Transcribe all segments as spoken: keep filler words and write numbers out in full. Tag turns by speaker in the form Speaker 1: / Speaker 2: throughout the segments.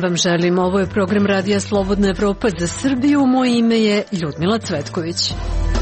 Speaker 1: vam želim. Ovo je program Radija Slobodna Evropa za Srbiju. Moje ime je Ljudmila Cvetković.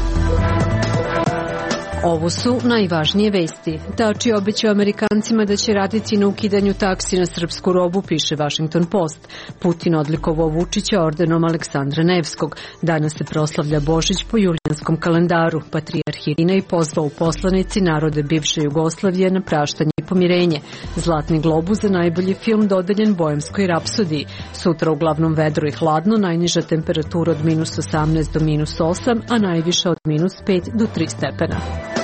Speaker 1: Ovo su najvažnije vesti. Tači obećao Amerikancima da će raditi na ukidanju taksi na srpsku robu, piše Washington Post. Putin odlikovao Vučića ordenom Aleksandra Nevskog. Danas se proslavlja Božić po julijanskom kalendaru. Patrijarh Irinej pozvao u poslanici narode bivše Jugoslavije na praštanje i pomirenje. Zlatni globus za najbolji film dodeljen Bohemskoj rapsodiji. Sutra uglavnom vedro i hladno, najniža temperatura od minus osamnaest do minus osam, a najviša od minus pet do tri stepena.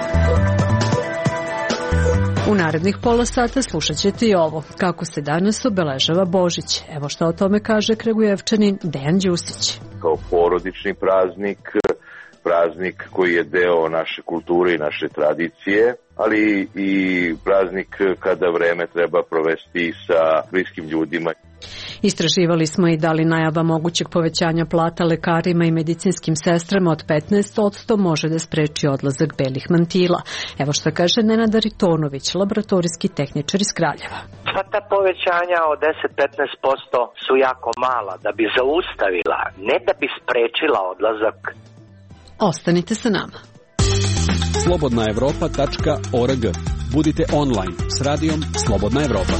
Speaker 1: U narednih pola sata slušat ćete i ovo, kako se danas obeležava Božić. Evo šta o tome kaže Kragujevčanin Dejan Đusić.
Speaker 2: Kao porodični praznik, praznik koji je deo naše kulture i naše tradicije, ali i praznik kada vreme treba provesti sa bliskim ljudima.
Speaker 1: Istraživali smo i da li najava mogućeg povećanja plata lekarima i medicinskim sestrama od petnaest posto može da spreči odlazak belih mantila. Evo što kaže Nenad Aritonović, laboratorijski tehničar iz Kraljeva.
Speaker 3: Sva ta povećanja od deset do petnaest posto su jako mala da bi zaustavila, ne da bi sprečila odlazak.
Speaker 1: Ostanite sa nama.
Speaker 4: slobodna evropa tačka org. Budite online s radijom Slobodna Evropa.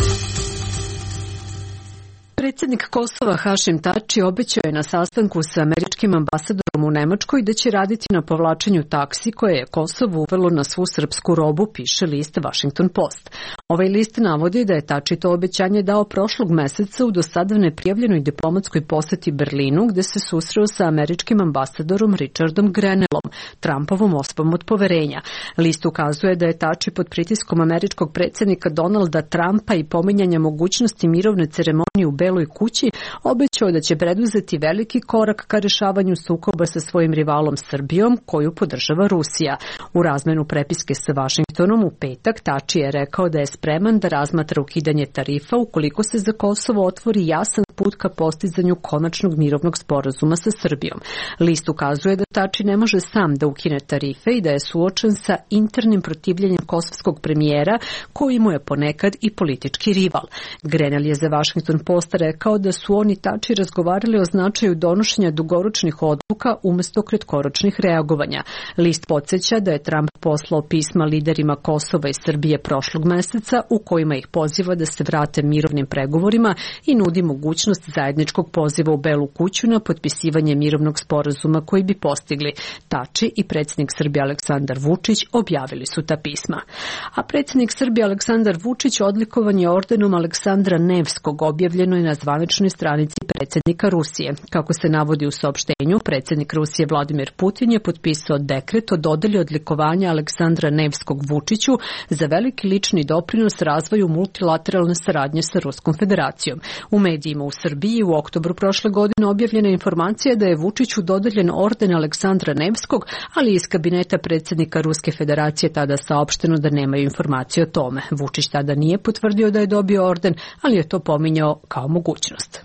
Speaker 1: Predsjednik Kosova Hašim Tači obećao je na sastanku sa američkim ambasadorom u Nemačkoj da će raditi na povlačenju taksi koje je Kosovo uvelo na svu srpsku robu, piše list Washington Post. Ovaj list navodi da je Tači to obećanje dao prošlog meseca u do sada neprijavljenoj diplomatskoj poseti Berlinu, gde se susreo sa američkim ambasadorom Richardom Grenellom, Trumpovom osobom od poverenja. List ukazuje da je Tači pod pritiskom američkog predsjednika Donalda Trumpa i pominjanja mogućnosti mirovne ceremonije u Beloj kući obećao da će preduzeti veliki korak ka rešavanju sukoba sa svojim rivalom Srbijom, koju podržava Rusija. U razmenu prepiske sa Vašingtonom u petak Tači je rekao da je spreman da razmatra ukidanje tarifa ukoliko se za Kosovo otvori jasan put ka postizanju konačnog mirovnog sporazuma sa Srbijom. List ukazuje da Tači ne može sam da ukine tarife i da je suočen sa internim protivljenjem kosovskog premijera, koji mu je ponekad i politički rival. Grenell je za Washington Post rekao da su oni Tači razgovarali o značaju donošenja dugoročnih odluka umesto kratkoročnih reagovanja. List podsjeća da je Trump poslao pisma liderima Kosova i Srbije prošlog meseca u kojima ih poziva da se vrate mirovnim pregovorima i nudi mogućnost zajedničkog poziva u Belu kuću na potpisivanje mirovnog sporazuma koji bi postigli. Tači i predsjednik Srbije Aleksandar Vučić objavili su ta pisma. A predsjednik Srbije Aleksandar Vučić odlikovan je ordenom Aleksandra Nevskog, objavljeno je na zvaničnoj stranici predsjednika Rusije. Kako se navodi u saopštenju, predsjednik Rusije Vladimir Putin je potpisao dekret o dodeli odlikovanja Aleksandra Nevskog Vučiću za veliki lični doprinos razvoju multilateralne saradnje sa Ruskom federacijom. U medijima u Srbiji u oktobru prošle godine objavljena informacija da je Vučiću dodeljen orden Aleksandra Nevskog, ali iz kabineta predsjednika Ruske federacije tada saopšteno da nemaju informacije o tome. Vučić tada nije potvrdio da je dobio orden, ali je to pominjao kao mogućnost.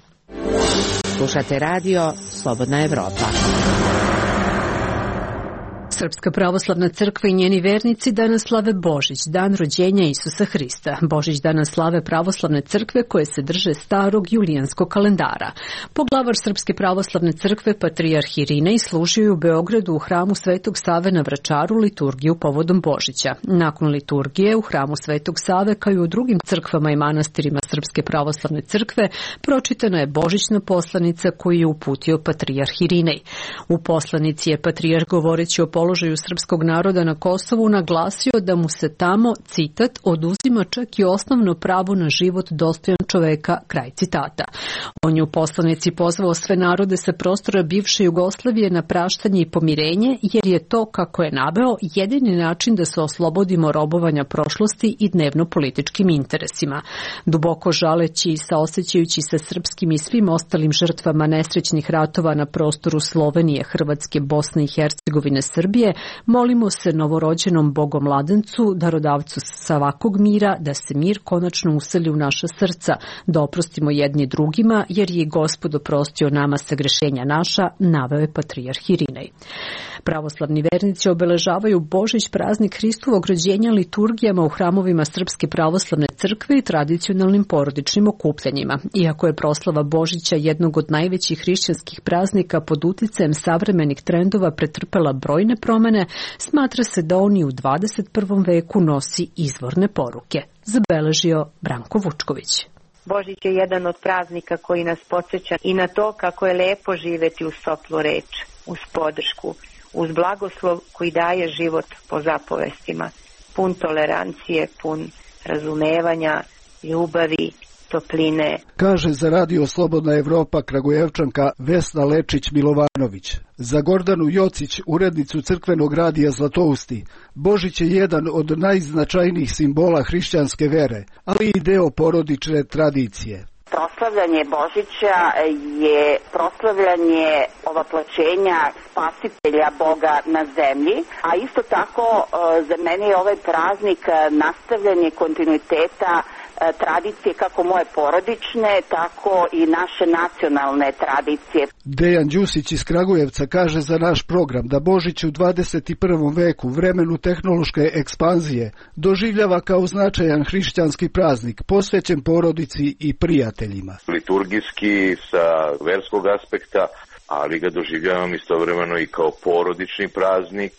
Speaker 5: Slušate radio Slobodna Evropa.
Speaker 1: Srpska pravoslavna crkva i njeni vernici danas slave Božić, dan rođenja Isusa Hrista. Božić danas slave pravoslavne crkve koje se drže starog julijanskog kalendara. Poglavar Srpske pravoslavne crkve Patrijarh Irinej služio je u Beogradu u hramu Svetog Save na Vračaru liturgiju povodom Božića. Nakon liturgije u hramu Svetog Save, kao i u drugim crkvama i manastirima Srpske pravoslavne crkve, pročitana je božićna poslanica koju je uputio Patrijarh Irinej. U poslanici je Patrijarh, govoreći o položaju srpskog naroda na Kosovu, naglasio da mu se tamo, citat, oduzima čak i osnovno pravo na život dostojan čoveka, kraj citata. On je u poslanici pozvao sve narode sa prostora bivše Jugoslavije na praštanje i pomirenje, jer je to, kako je naveo, jedini način da se oslobodimo robovanja prošlosti i dnevno političkim interesima. Duboko žaleći i saosećajući se srpskim i svim ostalim žrtvama nesrećnih ratova na prostoru Slovenije, Hrvatske, Bosne i Hercegovine, Srbije, Srbije, molimo se novorođenom Bogomladencu, darodavcu svakog mira, da se mir konačno useli u naša srca, da oprostimo jedni drugima, jer je Gospod oprostio nama sagrešenja naša, naveo je patrijarh Irinej. Pravoslavni vernici obeležavaju Božić, praznik Hristovog rođenja, liturgijama u hramovima Srpske pravoslavne crkve i tradicionalnim porodičnim okupljanjima. Iako je proslava Božića jednog od najvećih hrišćanskih praznika pod uticajem savremenih trendova pretrpela brojne promene, smatra se da on i u dvadeset prvom veku nosi izvorne poruke, zabeležio Branko Vučković.
Speaker 6: Božić je jedan od praznika koji nas podsjeća i na to kako je lepo živeti uz toplu reč, uz podršku, uz blagoslov koji daje život po zapovestima, pun tolerancije, pun razumevanja, ljubavi, topline.
Speaker 7: Kaže za Radio Slobodna Evropa Kragujevčanka Vesna Lečić-Milovanović. Za Gordanu Jocić, urednicu crkvenog radija Zlatousti, Božić je jedan od najznačajnijih simbola hrišćanske vere, ali i deo porodične tradicije.
Speaker 8: Proslavljanje Božića je proslavljanje ovaploćenja spasitelja Boga na zemlji, a isto tako za mene je ovaj praznik nastavljanje kontinuiteta tradicije kako moje porodične, tako i naše nacionalne tradicije.
Speaker 7: Dejan Đusić iz Kragujevca kaže za naš program da Božić u dvadeset prvom veku, vremenu tehnološke ekspanzije, doživljava kao značajan hrišćanski praznik, posvećen porodici i prijateljima.
Speaker 2: Liturgijski sa verskog aspekta, ali ga doživljavam istovremeno i kao porodični praznik,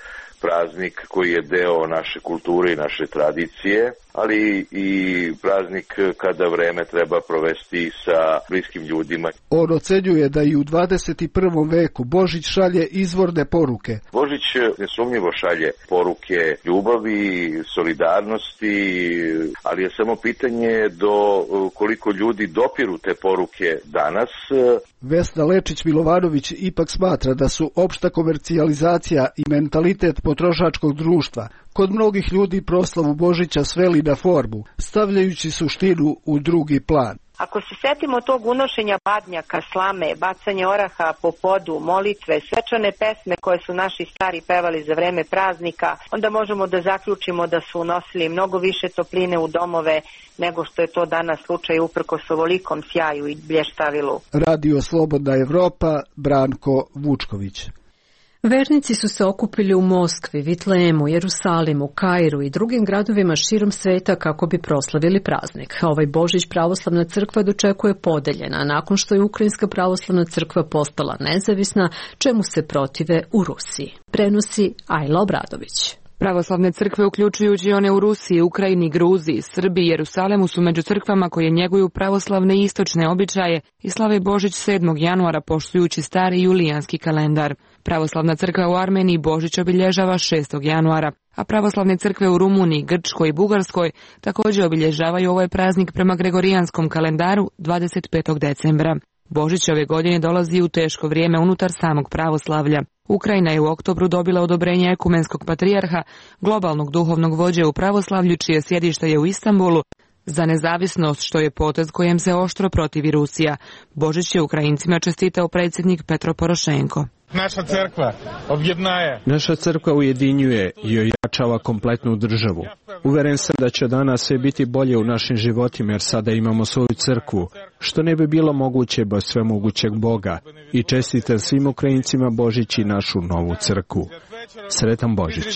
Speaker 2: praznik koji je deo naše kulture i naše tradicije, ali i praznik kada vreme treba provesti sa bliskim ljudima.
Speaker 7: On ocenjuje da i u dvadeset prvom veku Božić šalje izvorne poruke.
Speaker 2: Božić nesumnjivo šalje poruke ljubavi, solidarnosti, ali je samo pitanje do koliko ljudi dopiru te poruke danas.
Speaker 7: Vesna Lečić-Milovanović ipak smatra da su opšta komercijalizacija i mentalitet potrošačkog društva kod mnogih ljudi proslavu Božića sveli na formu, stavljajući suštinu u drugi plan.
Speaker 6: Ako se setimo tog unošenja badnjaka, slame, bacanje oraha po podu, molitve, svečane pesme koje su naši stari pevali za vreme praznika, onda možemo da zaključimo da su unosili mnogo više topline u domove nego što je to danas slučaj uprkos ovolikom sjaju i blještavilu.
Speaker 7: Radio Slobodna Evropa, Branko Vučković.
Speaker 1: Vernici su se okupili u Moskvi, Vitlemu, Jerusalimu, Kairu i drugim gradovima širom sveta kako bi proslavili praznik. Ovaj Božić pravoslavna crkva dočekuje podeljena nakon što je Ukrajinska pravoslavna crkva postala nezavisna, čemu se protive u Rusiji. Prenosi Ajla Obradović.
Speaker 9: Pravoslavne crkve, uključujući one u Rusiji, Ukrajini, Gruziji, Srbiji i Jerusalemu, su među crkvama koje njeguju pravoslavne i istočne običaje i slave Božić sedmog januara poštujući stari julijanski kalendar. Pravoslavna crkva u Armeniji Božić obilježava šestog januara, a pravoslavne crkve u Rumuniji, Grčkoj i Bugarskoj također obilježavaju ovaj praznik prema gregorijanskom kalendaru dvadeset petog decembra. Božić ove godine dolazi u teško vrijeme unutar samog pravoslavlja. Ukrajina je u oktobru dobila odobrenje ekumenskog patrijarha, globalnog duhovnog vođe u pravoslavlju, čije sjedište je u Istanbulu, za nezavisnost, što je potez kojem se oštro protivi Rusija. Božić je Ukrajincima čestitao predsjednik Petro Porošenko.
Speaker 10: Naša crkva objednaje.
Speaker 11: Naša crkva ujedinjuje i ojačava kompletnu državu. Uveren sam da će danas sve biti bolje u našim životima jer sada imamo svoju crkvu, što ne bi bilo moguće bez svemogućeg Boga. I čestitam svim Ukrajincima Božić i našu novu crkvu. Sretan Božić.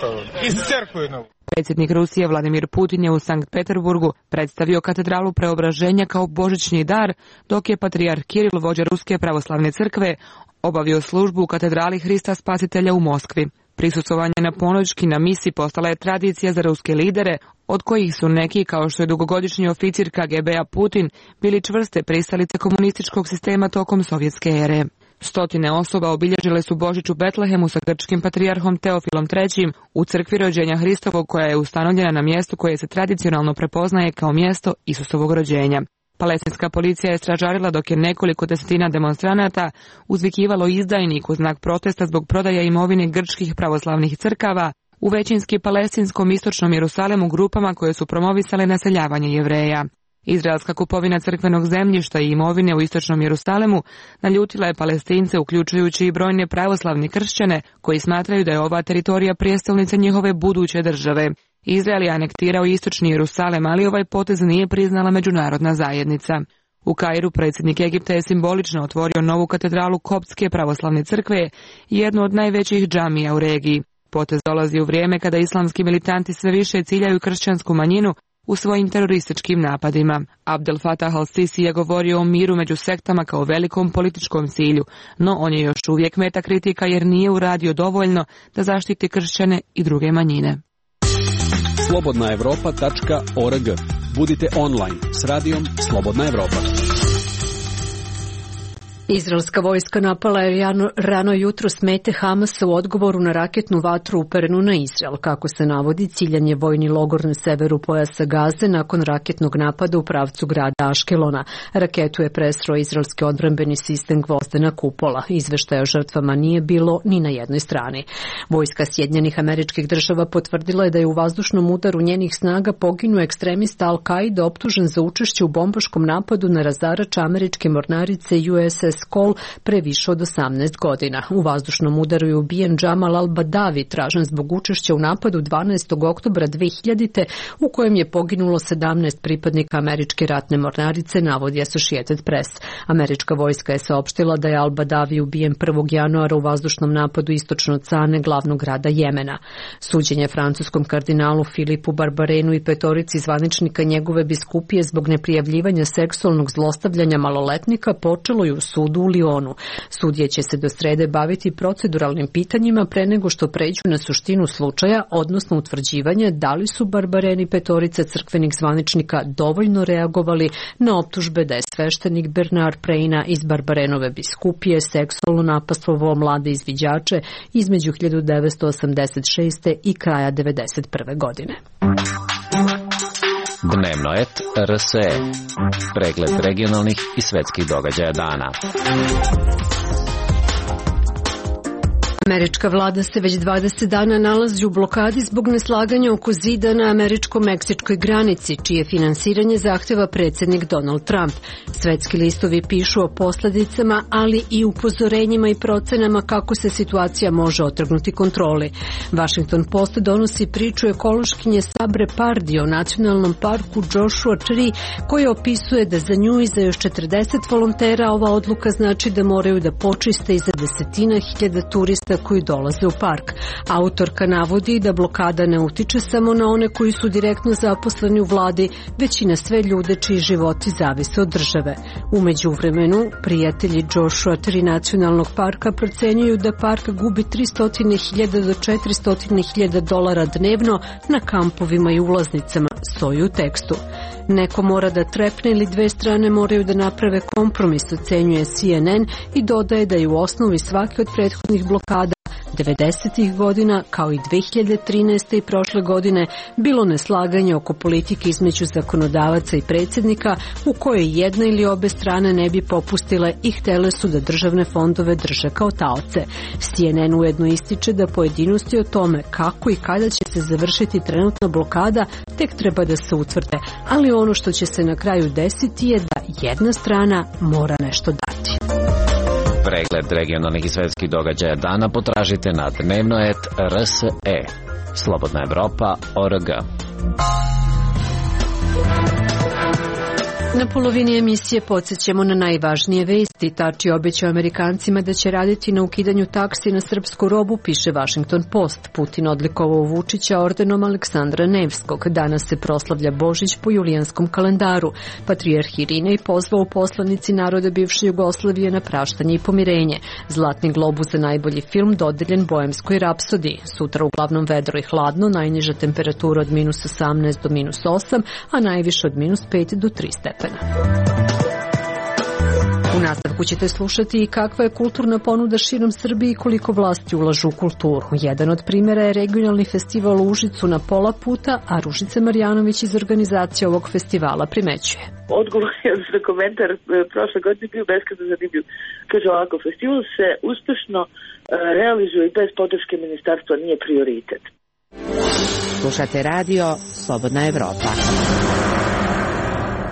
Speaker 9: Predsjednik Rusije Vladimir Putin je u Sankt Peterburgu predstavio katedralu Preobraženja kao božićni dar, dok je patrijarh Kiril, vođa Ruske pravoslavne crkve, obavio službu u katedrali Hrista Spasitelja u Moskvi. Prisustvovanje na ponoćki na misi postala je tradicija za ruske lidere, od kojih su neki, kao što je dugogodišnji oficir K G B-a Putin, bili čvrste pristalice komunističkog sistema tokom sovjetske ere. Stotine osoba obilježile su Božić u Betlehemu sa grčkim patrijarhom Teofilom trećim u crkvi rođenja Hristovog, koja je ustanovljena na mjestu koje se tradicionalno prepoznaje kao mjesto Isusovog rođenja. Palestinska policija je stražarila dok je nekoliko desetina demonstranata uzvikivalo izdajnik u znak protesta zbog prodaja imovine grčkih pravoslavnih crkava u većinski palestinskom istočnom Jerusalemu grupama koje su promovisale naseljavanje Jevreja. Izraelska kupovina crkvenog zemljišta i imovine u istočnom Jerusalemu naljutila je Palestince, uključujući i brojne pravoslavne kršćane koji smatraju da je ova teritorija prijestolnica njihove buduće države. Izrael je anektirao istočni Jerusalem, ali ovaj potez nije priznala međunarodna zajednica. U Kairu predsjednik Egipta je simbolično otvorio novu katedralu Koptske pravoslavne crkve, jednu od najvećih džamija u regiji. Potez dolazi u vrijeme kada islamski militanti sve više ciljaju kršćansku manjinu u svojim terorističkim napadima. Abdel Fattah al-Sisi je govorio o miru među sektama kao velikom političkom cilju, no on je još uvijek meta kritika jer nije uradio dovoljno da zaštiti kršćane i druge manjine.
Speaker 4: slobodna evropa tačka org. Budite online s radijom Slobodna Evropa.
Speaker 1: Izraelska vojska napala je rano, rano jutro mete Hamasa u odgovoru na raketnu vatru uperenu na Izrael. Kako se navodi, ciljan je vojni logor na severu pojasa Gaze nakon raketnog napada u pravcu grada Aškelona. Raketu je presreo izraelski odbrambeni sistem Gvozdena kupola. Izveštaja o žrtvama nije bilo ni na jednoj strani. Vojska Sjedinjenih Američkih Država potvrdila je da je u vazdušnom udaru njenih snaga poginuo ekstremista Al-Kaida optužen za učešće u bombaškom napadu na razarač američke mornarice U S S Cole pre više od osamnaest godina. U vazdušnom udaru je ubijen Džamal al-Badavi, tražen zbog učešća u napadu dvanaestog oktobra dve hiljadite. u kojem je poginulo sedamnaest pripadnika američke ratne mornarice, navodi Associated Press. Američka vojska je saopštila da je al-Badavi ubijen prvog januara u vazdušnom napadu istočno od Sane, glavnog grada Jemena. Suđenje francuskom kardinalu Filipu Barbarenu i petorici zvaničnika njegove biskupije zbog neprijavljivanja seksualnog zlostavljanja maloletnika počelo je u sudu u Lionu. Sudije će se do srede baviti proceduralnim pitanjima pre nego što pređu na suštinu slučaja, odnosno utvrđivanje da li su Barbareni petorica crkvenih zvaničnika dovoljno reagovali na optužbe da je sveštenik Bernard Preina iz Barbarenove biskupije seksualno napastvovao mlade izviđače između hiljadu devetsto osamdeset šeste. i kraja devedeset prve. godine.
Speaker 12: Dnevno et R S E. Pregled regionalnih i svetskih događaja dana.
Speaker 1: Američka vlada se već dvadeset dana nalazi u blokadi zbog neslaganja oko zida na američko-meksičkoj granici, čije finansiranje zahteva predsjednik Donald Trump. Svetski listovi pišu o posljedicama, ali i upozorenjima i procenama kako se situacija može otrgnuti kontroli. Washington Post donosi priču ekološkinje Sabre Pardi o nacionalnom parku Joshua Tree, koji opisuje da za nju i za još četrdeset volontera ova odluka znači da moraju da počiste i za desetina hiljada turista koji dolaze u park. Autorka navodi da blokada ne utiče samo na one koji su direktno zaposleni u vladi, već i na sve ljude čiji životi zavise od države. U međuvremenu, prijatelji Joshua Tree nacionalnog parka procenjuju da park gubi tristo hiljada do četiristo hiljada dolara dnevno na kampovima i ulaznicama, stoji u tekstu. Neko mora da trepne ili dve strane moraju da naprave kompromis, ocenjuje C N N i dodaje da je u osnovi svake od prethodnih blokada devedesetih godina, kao i dve hiljade trinaeste. i prošle godine, bilo neslaganje oko politike između zakonodavaca i predsjednika, u kojoj jedna ili obe strane ne bi popustile i htele su da državne fondove drže kao taoce. C N N ujedno ističe da pojedinosti o tome kako i kada će se završiti trenutna blokada tek treba da se utvrde, ali ono što će se na kraju desiti je da jedna strana mora nešto dati.
Speaker 12: Pregled regionalnih i svetskih događaja dana potražite na dnevno et R S E. Slobodna Evropa org.
Speaker 1: Na polovini emisije podsjećamo na najvažnije vesti. Tači obećao Amerikancima da će raditi na ukidanju taksi na srpsku robu, piše Washington Post. Putin odlikovao Vučića ordenom Aleksandra Nevskog. Danas se proslavlja Božić po julijanskom kalendaru. Patrijarh Irinej pozvao poslanici naroda bivše Jugoslavije na praštanje i pomirenje. Zlatni globus za najbolji film dodeljen Boemskoj rapsodiji. Sutra uglavnom vedro i hladno, najniža temperatura od minus osamnaest do minus osam, a najviše od minus pet do tri stepena. U nastavku ćete slušati i kakva je kulturna ponuda širom Srbije i koliko vlasti ulažu u kulturu. Jedan od primjera je regionalni festival u Užicu na pola puta, a Ružica Marjanović iz organizacije ovog festivala primećuje.
Speaker 13: Odgovor je za komentar prošle godine bio beskrajno zanimljiv. Kaže ovako, festival se uspešno realizuje i bez podrške ministarstva nije prioritet.
Speaker 5: Slušate radio Slobodna Evropa.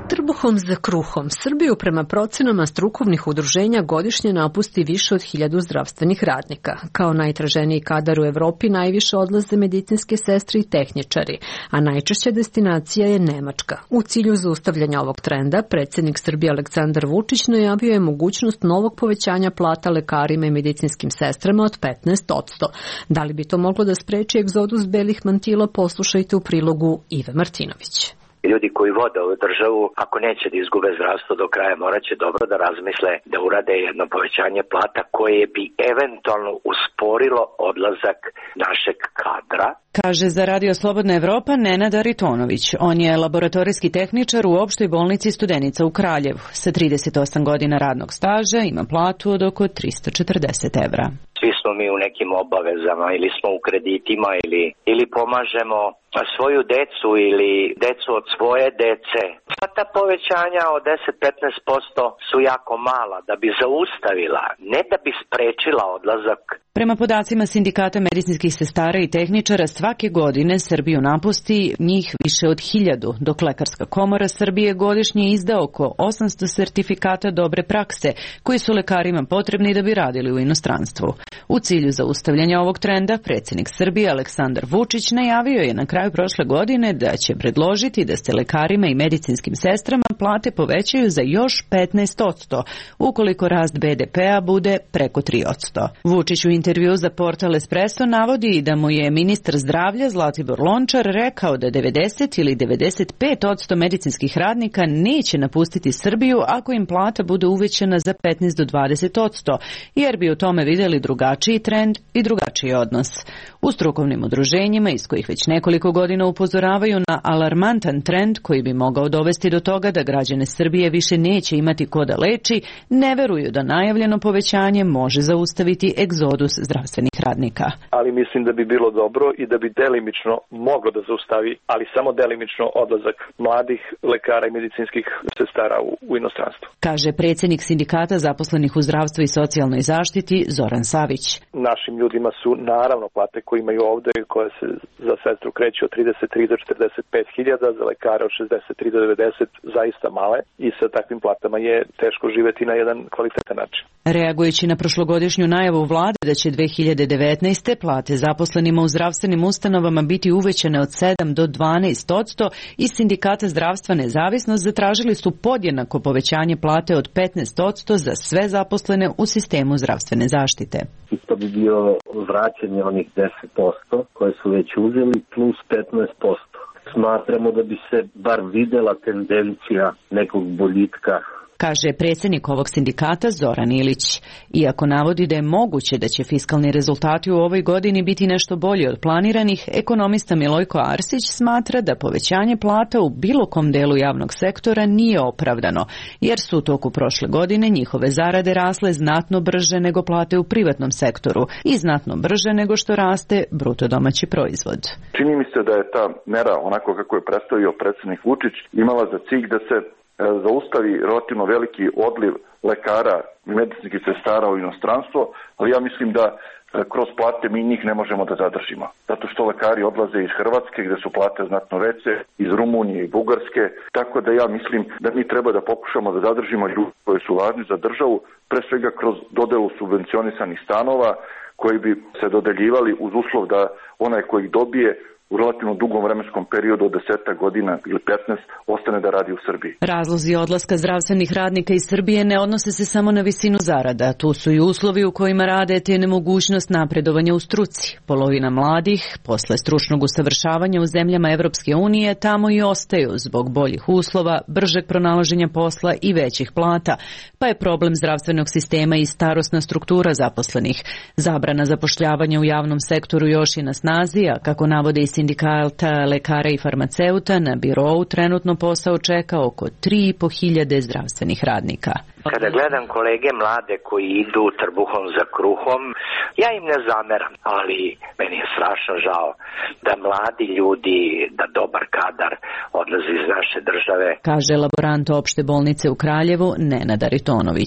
Speaker 1: Trbuhom za kruhom. Srbiju prema procenama strukovnih udruženja godišnje napusti više od hiljadu zdravstvenih radnika. Kao najtraženiji kadar u Evropi najviše odlaze medicinske sestre i tehničari, a najčešća destinacija je Nemačka. U cilju zaustavljanja ovog trenda, predsjednik Srbije Aleksandar Vučić najavio je mogućnost novog povećanja plata lekarima i medicinskim sestrama od petnaest posto. Da li bi to moglo da spreči egzodus belih mantila, poslušajte u prilogu Ive Martinović.
Speaker 3: Ljudi koji vode ovu državu, ako neće da izgube zdravstvo do kraja, morat će dobro da razmisle da urade jedno povećanje plata koje bi eventualno usporilo odlazak našeg kadra.
Speaker 14: Kaže za Radio Slobodna Evropa Nenad Aritonović. On je laboratorijski tehničar u opštoj bolnici Studenica u Kraljevu. Sa trideset osam godina radnog staža ima platu od oko tristo četrdeset evra.
Speaker 3: Svi smo mi u nekim obavezama ili smo u kreditima ili, ili pomažemo svoju decu ili decu od svoje dece. Sva ta povećanja od deset do petnaest posto su jako mala da bi zaustavila, ne da bi sprečila odlazak.
Speaker 14: Prema podacima Sindikata medicinskih sestara i tehničara, svake godine Srbiju napusti njih više od hiljadu, dok Lekarska komora Srbije godišnje izda oko osamsto sertifikata dobre prakse, koji su lekarima potrebni da bi radili u inostranstvu. U cilju zaustavljanja ovog trenda, predsjednik Srbije Aleksandar Vučić najavio je na kraju prošle godine da će predložiti da se lekarima i medicinskim sestrama plate povećaju za još petnaest posto, ukoliko rast be de pea bude preko tri posto. Vučić u intervju za portal Espresso navodi da mu je ministar zdravlja Zlatibor Lončar rekao da devedeset ili devedeset pet posto medicinskih radnika neće napustiti Srbiju ako im plata bude uvećana za petnaest do dvadeset posto, jer bi u tome vidjeli drugačiji trend i drugačiji odnos. U strukovnim udruženjima, iz kojih već nekoliko godina upozoravaju na alarmantan trend koji bi mogao dovesti do toga da građane Srbije više neće imati ko da leči, ne veruju da najavljeno povećanje može zaustaviti egzodus zdravstvenih radnika.
Speaker 15: Ali mislim da bi bilo dobro i da bi delimično moglo da zaustavi, ali samo delimično, odlazak mladih lekara i medicinskih sestara u, u inostranstvo.
Speaker 14: Kaže predsjednik Sindikata zaposlenih u zdravstvu i socijalnoj zaštiti Zoran Savić.
Speaker 15: Našim ljudima su naravno plate koje imaju ovde, koje se za sestru kreću od trideset tri do četrdeset pet hiljada, za lekare od šezdeset tri do devedeset, zaista male, i sa takvim platama je teško živeti na jedan kvalitetan način.
Speaker 14: Reagujući na prošlogodišnju najavu vlade da će dve hiljade devetnaeste. plate zaposlenima u zdravstvenim ustanovama biti uvećane od sedam do dvanaest posto, iz Sindikata zdravstva Nezavisnost zatražili su podjednako povećanje plate od petnaest posto za sve zaposlene u sistemu zdravstvene zaštite.
Speaker 16: To bi bio vraćanje onih deset posto koje su već uzeli plus petnaest posto. Smatramo da bi se bar videla tendencija nekog boljitka,
Speaker 14: kaže predsjednik ovog sindikata Zoran Ilić. Iako navodi da je moguće da će fiskalni rezultati u ovoj godini biti nešto bolji od planiranih, ekonomista Milojko Arsić smatra da povećanje plata u bilo kom delu javnog sektora nije opravdano, jer su u toku prošle godine njihove zarade rasle znatno brže nego plate u privatnom sektoru i znatno brže nego što raste bruto domaći proizvod.
Speaker 17: Čini mi se da je ta mera, onako kako je predstavio predsjednik Vučić, imala za cilj da se zaustavi relativno veliki odliv lekara i medicinskih sestara u inostranstvo, ali ja mislim da kroz plate mi njih ne možemo da zadržimo. Zato što lekari odlaze iz Hrvatske gdje su plate znatno veće, iz Rumunije i Bugarske, tako da ja mislim da mi treba da pokušamo da zadržimo ljude koji su važni za državu, pre svega kroz dodelu subvencionisanih stanova koji bi se dodeljivali uz uslov da onaj koji ih dobije u relativno dugom vremenskom periodu od deset godina ili petnaest ostane da radi u Srbiji.
Speaker 14: Razlozi odlaska zdravstvenih radnika iz Srbije ne odnose se samo na visinu zarada. Tu su i uslovi u kojima rade te nemogućnost napredovanja u struci. Polovina mladih, posle stručnog usavršavanja u zemljama Evropske unije, tamo i ostaju zbog boljih uslova, bržeg pronalaženja posla i većih plata, pa je problem zdravstvenog sistema i starosna struktura zaposlenih. Zabrana zapošljavanja u javnom sektoru još je na snazi, a kako navode i Sindikata lekara i farmaceuta, na birou trenutno posao čeka oko tri i po hiljade zdravstvenih radnika.
Speaker 3: Kada gledam kolege mlade koji idu trbuhom za kruhom, ja im ne zameram, ali meni je strašno žao da mladi ljudi, da dobar kadar odlazi iz naše države.
Speaker 14: Kaže laborant opšte bolnice u Kraljevu Nenad Aritonović.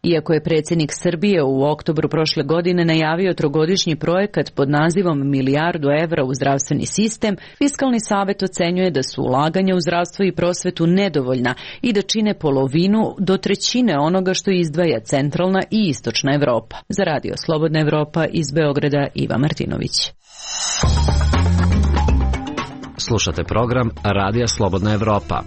Speaker 14: Iako je predsjednik Srbije u oktobru prošle godine najavio trogodišnji projekat pod nazivom milijardu evra u zdravstveni sistem, Fiskalni savet ocenjuje da su ulaganja u zdravstvo i prosvetu nedovoljna i da čine polovinu do trećine onoga što izdvaja centralna i istočna Evropa. Za Radio Slobodna Evropa iz Beograda, Iva Martinović.
Speaker 12: Slušate program Radija Slobodna Evropa.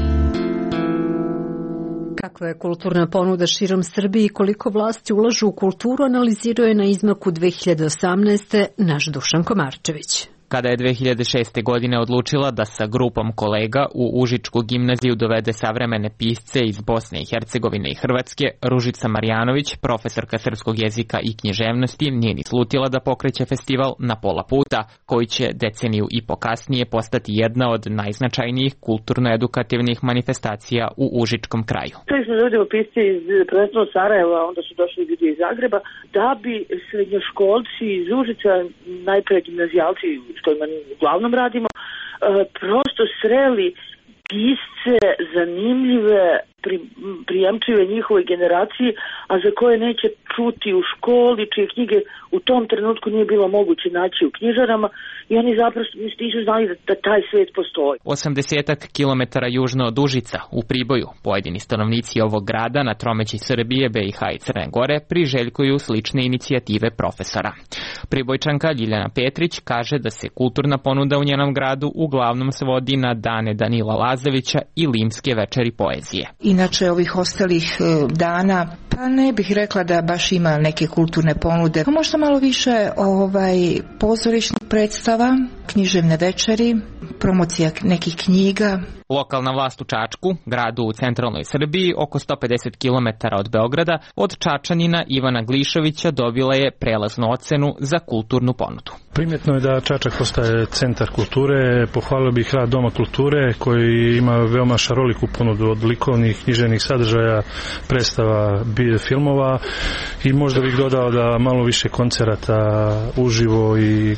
Speaker 1: Kakva je kulturna ponuda širom Srbije i koliko vlasti ulažu u kulturu, analizirao je na izmaku dve hiljade osamnaeste. naš Dušan Komarčević.
Speaker 18: Kada je dve hiljade šeste. godine odlučila da sa grupom kolega u Užičku gimnaziju dovede savremene pisce iz Bosne i Hercegovine i Hrvatske, Ružica Marjanović, profesorka srpskog jezika i književnosti, nije ni slutila da pokreće festival Na pola puta, koji će deceniju i po kasnije postati jedna od najznačajnijih kulturno-edukativnih manifestacija u Užičkom kraju.
Speaker 13: Sve smo dovodimo pisci iz prvenstveno Sarajeva, onda su došli ljudi iz Zagreba, da bi srednjoškolci iz Užica, najpre gimnazijalci, s kojima uglavnom radimo, prosto sreli pisce zanimljive, pri, prijemčive njihove generacije, a za koje neće čuti u školi, čije knjige u tom trenutku nije bilo moguće naći u knjižarama i oni zapravo nisu znali da, da taj svet postoji.
Speaker 18: osamdesetak kilometara južno od Užica, u Priboju, pojedini stanovnici ovog grada na tromeći Srbije, B i H i Crne Gore priželjkuju slične inicijative profesora. Pribojčanka Ljiljana Petrić kaže da se kulturna ponuda u njenom gradu uglavnom svodi na dane Danila Lazovića i limske večeri poezije.
Speaker 19: Inače ovih ostalih dana, pa ne bih rekla da baš ima neke kulturne ponude. Možda malo više ovaj pozorišnih predstava, književne večeri, promocija nekih knjiga.
Speaker 18: Lokalna vlast u Čačku, gradu u centralnoj Srbiji, oko sto pedeset kilometara od Beograda, od Čačanina Ivana Glišovića dobila je prelaznu ocenu za kulturnu ponudu.
Speaker 20: Primjetno je da Čačak postaje centar kulture. Pohvalio bih rad Doma kulture koji ima veoma šaroliku ponudu od likovnih, književnih sadržaja, predstava, filmova i možda bih dodao da malo više koncerata uživo i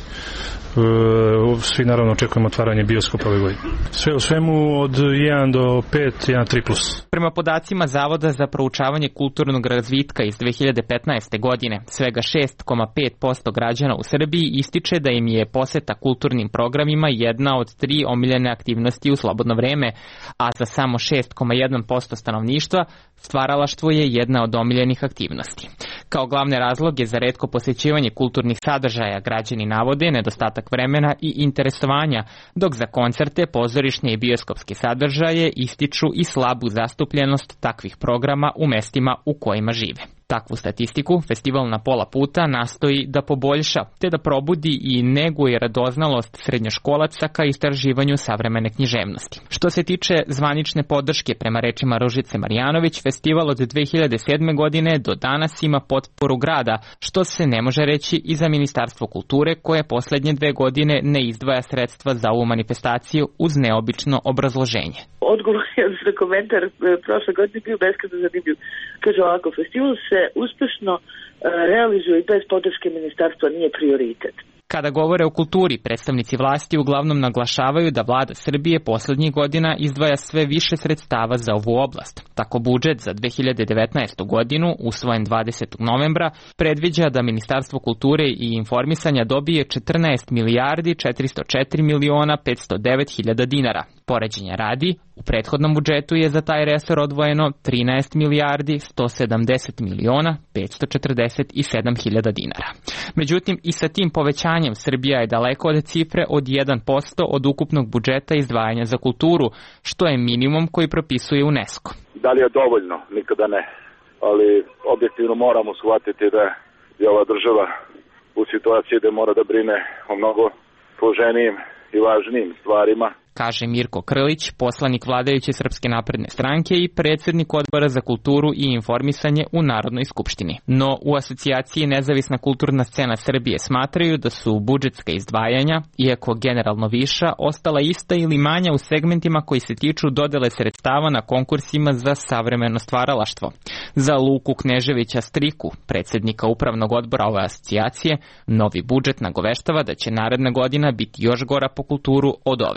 Speaker 20: svi naravno očekujemo otvaranje bioskopa ove godine. Sve u svemu od jedan do pet, jedan tri plus.
Speaker 18: Prema podacima Zavoda za proučavanje kulturnog razvitka iz dve hiljade petnaeste. godine, svega šest zarez pet posto građana u Srbiji ističe da im je poseta kulturnim programima jedna od tri omiljene aktivnosti u slobodno vreme, a za samo šest zarez jedan posto stanovništva stvaralaštvo je jedna od omiljenih aktivnosti. Kao glavne razloge za retko posjećivanje kulturnih sadržaja građani navode nedostatak vremena i interesovanja, dok za koncerte, pozorišne i bioskopske sadržaje ističu i slabu zastupljenost takvih programa u mestima u kojima žive. Takvu statistiku festival Na pola puta nastoji da poboljša, te da probudi i neguje radoznalost srednjoškolaca ka istraživanju savremene književnosti. Što se tiče zvanične podrške, prema rečima Ružice Marjanović, festival od dve hiljade sedme. godine do danas ima potporu grada, što se ne može reći i za Ministarstvo kulture, koje poslednje dve godine ne izdvaja sredstva za ovu manifestaciju uz neobično obrazloženje.
Speaker 13: Odgovor je za komentar prošle godine bio beskrajno zanimljiv. Kaže ovako, festival se uspešno realizuje i bez podrške ministarstva nije prioritet.
Speaker 18: Kada govore o kulturi, predstavnici vlasti uglavnom naglašavaju da vlada Srbije poslednjih godina izdvaja sve više sredstava za ovu oblast. Tako budžet za dve hiljade devetnaestu. godinu, usvojen dvadesetog novembra, predviđa da Ministarstvo kulture i informisanja dobije četrnaest milijardi četiristo četiri miliona petsto devet hiljada dinara. Poređenja radi, u prethodnom budžetu je za taj resor odvojeno trinaest milijardi sto sedamdeset miliona petsto četrdeset sedam hiljada dinara. Međutim, i sa tim povećanjem Srbija je daleko od cifre od jedan posto od ukupnog budžeta izdvajanja za kulturu, što je minimum koji propisuje UNESCO.
Speaker 21: Da li je dovoljno? Nikada ne. Ali objektivno moramo shvatiti da je ova država u situaciji da mora da brine o mnogo složenijim i važnijim stvarima.
Speaker 18: Kaže Mirko Krlić, poslanik vladajuće Srpske napredne stranke i predsjednik Odbora za kulturu i informisanje u Narodnoj skupštini. No, u asocijaciji Nezavisna kulturna scena Srbije smatraju da su budžetska izdvajanja, iako generalno viša, ostala ista ili manja u segmentima koji se tiču dodele sredstava na konkursima za savremeno stvaralaštvo. Za Luku Kneževića Striku, predsjednika upravnog odbora ove asocijacije, novi budžet nagoveštava da će naredna godina biti još gora po kulturu od ove.
Speaker 21: Za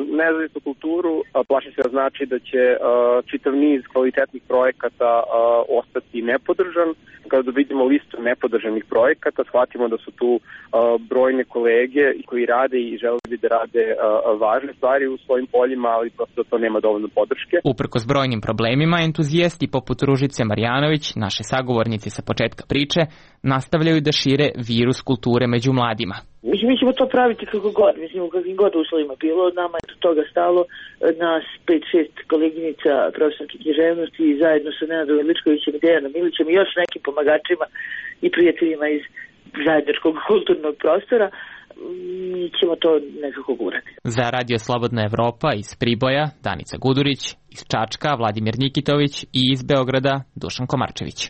Speaker 8: nezavisnu kulturu, plašim se da znači da će čitav niz kvalitetnih projekata ostati nepodržan. Kada vidimo listu nepodržanih projekata, shvatimo da su tu brojne kolege koji rade i žele da rade važne stvari u svojim poljima, ali prosto to nema dovoljno podrške.
Speaker 18: Uprkos brojnim problemima, entuzijasti poput Ružice Marjanović, naše sagovornici sa početka priče, nastavljaju da šire virus kulture među mladima.
Speaker 13: Mislim, mi ćemo to praviti kako god, mislim, u kakvim god uslovima bilo, nama je do toga stalo, nas pet šest koleginica profesorke književnosti i zajedno sa Nenadom Ličkovićem i Dejanom Milićem i još nekim pomagačima i prijateljima iz zajedničkog kulturnog prostora, mi ćemo to nekako gurati.
Speaker 18: Za Radio Slobodna Evropa iz Priboja, Danica Gudurić, iz Čačka, Vladimir Nikitović i iz Beograda, Dušan Komarčević.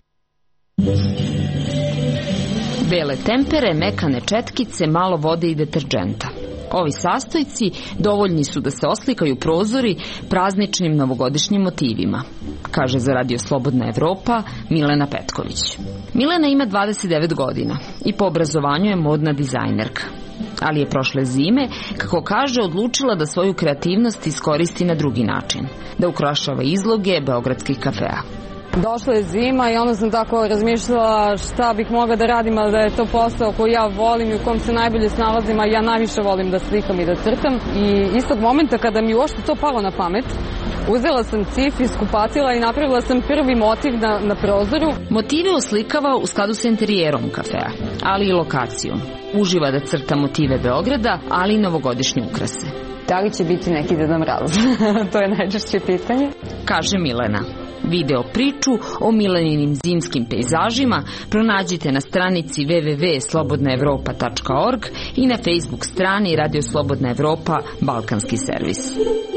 Speaker 22: Bele tempere, mekane četkice, malo vode i deterđenta. Ovi sastojci dovoljni su da se oslikaju prozori prazničnim novogodišnjim motivima, kaže za Radio Slobodna Evropa Milena Petković. Milena ima dvadeset devet godina i po obrazovanju je modna dizajnerka. Ali je prošle zime, kako kaže, odlučila da svoju kreativnost iskoristi na drugi način, da ukrašava izloge beogradskih kafea.
Speaker 23: Došla je zima i onda sam tako razmišljala šta bih mogla da radim, ali da je to posao koji ja volim i u kom se najbolje snalazim, a ja najviše volim da slikam i da crtam. I istog momenta kada mi uopšte to palo na pamet, uzela sam cif, iskupatila i napravila sam prvi motiv na, na prozoru.
Speaker 22: Motive oslikava u skladu sa interijerom kafea, ali i lokacijom. Uživa da crta motive Beograda, ali i novogodišnje ukrase.
Speaker 23: Da li će biti neki Deda Mraz? To je najčešće pitanje.
Speaker 22: Kaže Milena. Video priču o Mileninim zimskim pejzažima pronađite na stranici w w w tačka slobodna evropa tačka org i na Facebook strani Radio Slobodna Evropa Balkanski servis.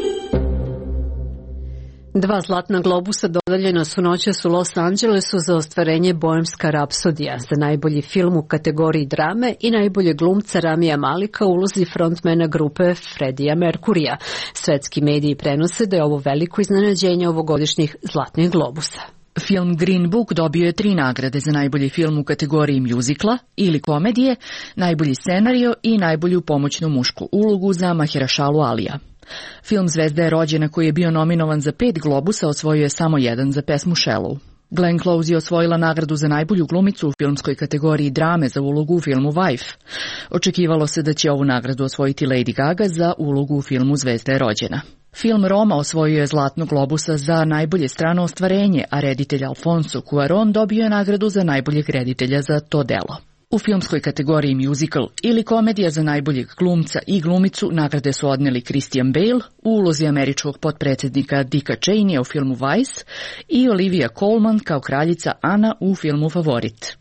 Speaker 1: Dva zlatna globusa dodeljena su noćas u Los Angelesu za ostvarenje Bohemska rapsodija za najbolji film u kategoriji drame i najbolje glumca Ramija Malika u ulozi frontmena grupe Freddija Merkurija. Svetski mediji prenose da je ovo veliko iznenađenje ovogodišnjih zlatnih globusa.
Speaker 24: Film Green Book dobio je tri nagrade za najbolji film u kategoriji mjuzikla ili komedije, najbolji scenario i najbolju pomoćnu mušku ulogu za Mahershala Alija. Film Zvezda je rođena, koji je bio nominovan za pet globusa, osvojio je samo jedan za pesmu Shallow. Glenn Close je osvojila nagradu za najbolju glumicu u filmskoj kategoriji drame za ulogu u filmu Wife. Očekivalo se da će ovu nagradu osvojiti Lady Gaga za ulogu u filmu Zvezda je rođena. Film Roma osvojio je zlatnog globusa za najbolje strano ostvarenje, a reditelj Alfonso Cuarón dobio je nagradu za najboljeg reditelja za to delo. U filmskoj kategoriji musical ili komedija za najboljeg glumca i glumicu nagrade su odneli Christian Bale u ulozi američkog potpredsjednika Dicka Cheneya u filmu Vice i Olivia Colman kao kraljica Ana u filmu Favorit.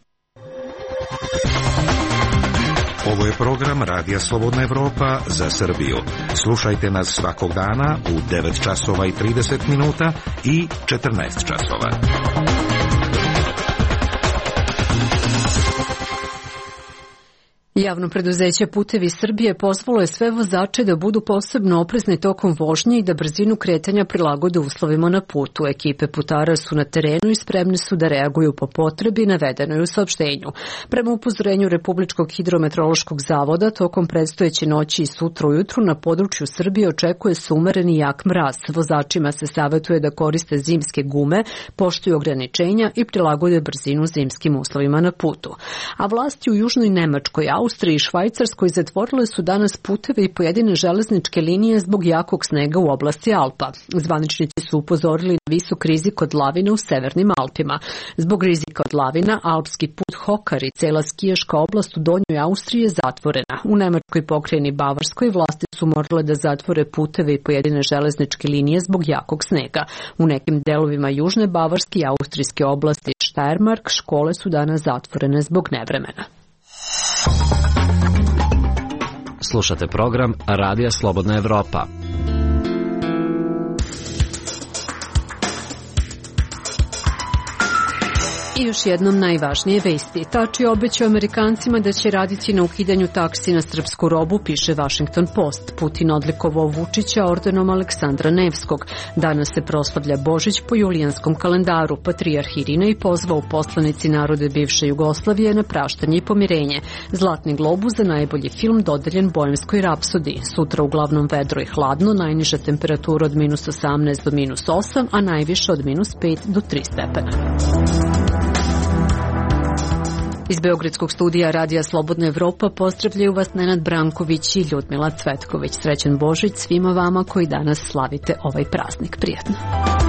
Speaker 25: Ovo je program Radija Slobodna Evropa za Srbiju. Slušajte nas svakog dana u devet časova i trideset minuta i četrnaest časova.
Speaker 1: Javno preduzeće Putevi Srbije pozvalo je sve vozače da budu posebno oprezni tokom vožnje i da brzinu kretanja prilagode uslovima na putu. Ekipe putara su na terenu i spremne su da reaguju po potrebi, navedeno je u saopštenju. Prema upozorenju Republičkog hidrometeorološkog zavoda, tokom predstojeće noći i sutra ujutru na području Srbije očekuje se umeren i jak mraz. Vozačima se savjetuje da koriste zimske gume, poštuju ograničenja i prilagode brzinu zimskim uslovima na putu. A vlasti u Južnoj Nemačkoj, Austriji i Švajcarskoj zatvorile su danas puteve i pojedine železničke linije zbog jakog snega u oblasti Alpa. Zvaničnici su upozorili na visok rizik od lavina u severnim Alpima. Zbog rizika od lavina, alpski put Hokar i cela skijaška oblast u Donjoj Austriji je zatvorena. U Nemačkoj pokrajini Bavarskoj vlasti su morale da zatvore puteve i pojedine železničke linije zbog jakog snega. U nekim delovima Južne Bavarske i austrijske oblasti Steiermark škole su danas zatvorene zbog nevremena.
Speaker 12: Slušate program Radija Slobodna Evropa.
Speaker 1: I još jednom najvažnije vesti. Tači obećao Amerikancima da će raditi na ukidanju taksi na srpsku robu, piše Washington Post. Putin odlikovao Vučića ordenom Aleksandra Nevskog. Danas se proslavlja Božić po julijanskom kalendaru. Patrijarh Irinej pozvao poslanici narode bivše Jugoslavije na praštanje i pomirenje. Zlatni globus za najbolji film dodeljen Bohemskoj rapsodiji. Sutra uglavnom vedro i hladno, najniža temperatura od minus osamnaest do minus osam, a najviša od minus pet do tri stepena. Iz Beogradskog studija Radija Slobodna Evropa pozdravljaju vas Nenad Branković i Ljudmila Cvetković. Srećan Božić svima vama koji danas slavite ovaj praznik. Prijetno.